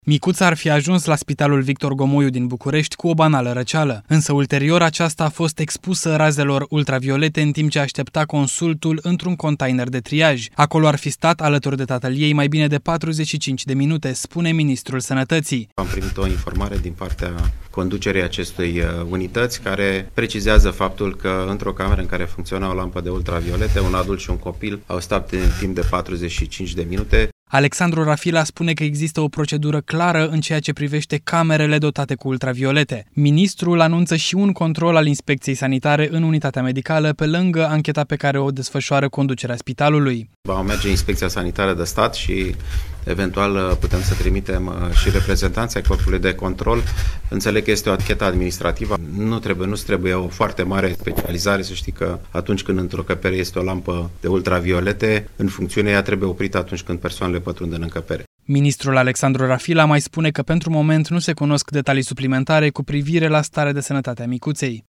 Micuța ar fi ajuns la Spitalul Victor Gomoiu din București cu o banală răceală, însă ulterior aceasta a fost expusă razelor ultraviolete în timp ce aștepta consultul într-un container de triaj. Acolo ar fi stat alături de tatăl ei mai bine de 45 de minute, spune Ministrul Sănătății. Am primit o informare din partea conducerii acestei unități care precizează faptul că într-o cameră în care funcționa o lampă de ultraviolete, un adult și un copil au stat în timp de 45 de minute. Alexandru Rafila spune că există o procedură clară în ceea ce privește camerele dotate cu ultraviolete. Ministrul anunță și un control al inspecției sanitare în unitatea medicală, pe lângă ancheta pe care o desfășoară conducerea spitalului. Va merge inspecția sanitară de stat și eventual putem să trimitem și reprezentanții ai corpului de control. Înțeleg că este o anchetă administrativă. Nu trebuie o foarte mare specializare, să știi că atunci când într-o încăpere este o lampă de ultraviolete, în funcțiune ea trebuie oprită atunci când persoanele pătrund în încăpere. Ministrul Alexandru Rafila mai spune că pentru moment nu se cunosc detalii suplimentare cu privire la starea de sănătate a micuței.